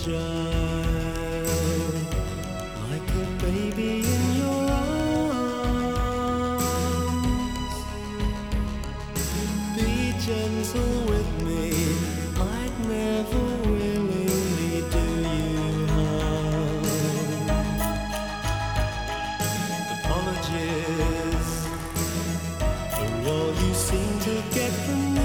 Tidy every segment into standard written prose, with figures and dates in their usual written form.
fragile, like a baby in your arms. Be gentle with me, I'd never willingly do you harm. Apologies for all you seem to get from me.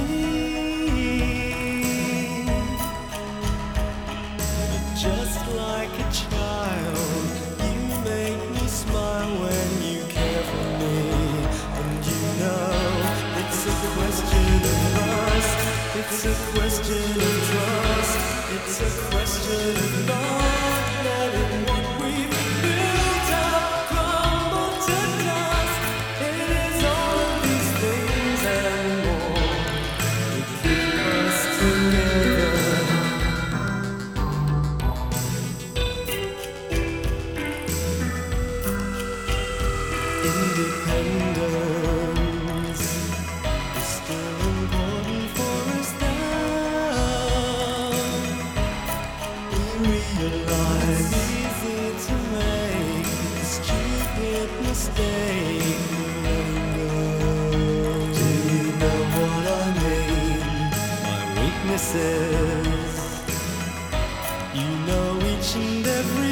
Just like a child, you make me smile when you care for me. And you know, it's a question of lust, it's a question of trust, it's a question of not letting what we've built up crumble to dust. It is all of these things and more that keep us together. Independence is still important for us now. We realize it's easy to make a stupid mistake. Letting go. Do you know what I mean? My weaknesses, you know each and every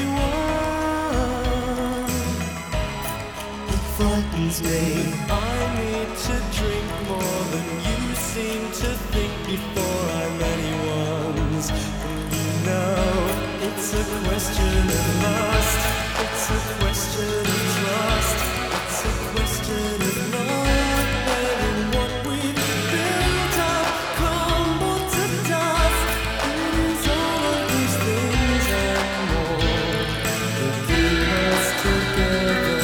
one. Frightens me. I need to drink more than you seem to think before I'm anyone's. And you know, it's a question of lust, it's a question of trust, it's a question of not letting what we've built up crumble to dust. It is all of these things and more that keep us together.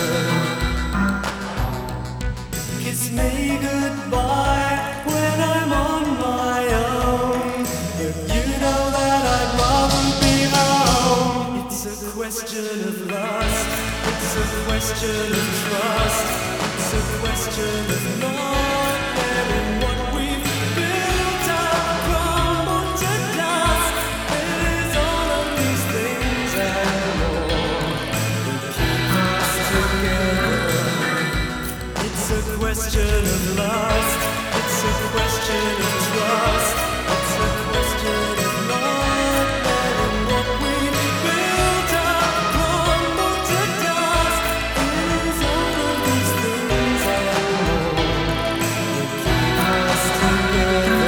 Kiss me goodbye when I'm on my own, but you know that I'd rather be home. It's a question of lust, it's a question of trust, it's a question of not letting what we've built up crumble to dust. It is all of these things and more that keep us together. It's a question of lust, it's a question of trust, it's a question of not letting what we've built up crumble to dust. It is all of these things and more that keep us together.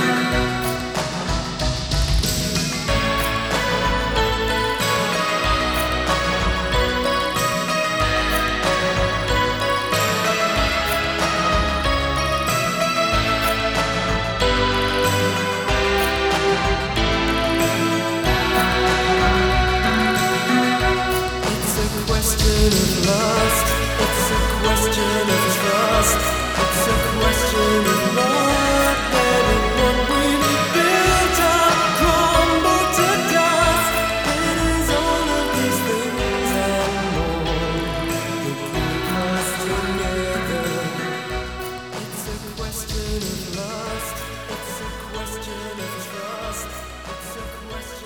It's a question of lust, it's a question of trust, it's a question of not letting what we've built up crumble to dust. It is all of these things and more that keep us together. It's a question of lust, it's a question of trust, it's a question